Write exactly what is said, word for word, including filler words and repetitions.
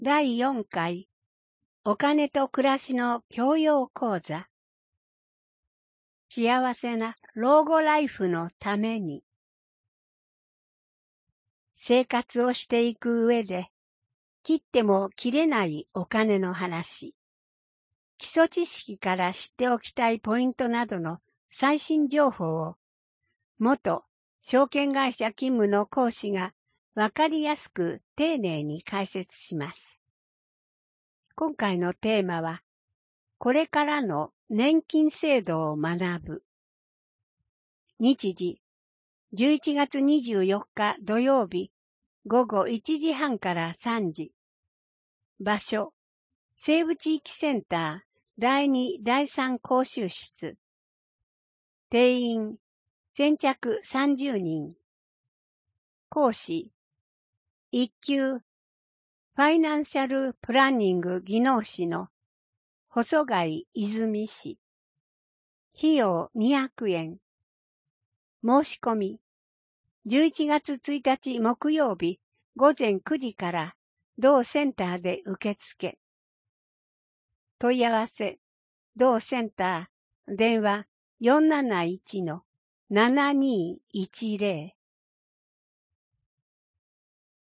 だいよんかいお金と暮らしの教養講座。幸せな老後ライフのために。生活をしていく上で切っても切れないお金の話。基礎知識から知っておきたいポイントなどの最新情報を元証券会社勤務の講師がわかりやすく丁寧に解説します。今回のテーマは、これからの年金制度を学ぶ。日時、じゅういちがつにじゅうよっか土曜日、ごごいちじはんからさんじ。場所、西部地域センターだいにだいさん講習室。定員、先着さんじゅうにん。講師、一級ファイナンシャルプランニング技能士の細貝泉氏。費用にひゃくえん。申し込み、じゅういちがつついたち木曜日ごぜんくじから同センターで受付。問い合わせ、同センター、電話 よんなないちのななにいちぜろ。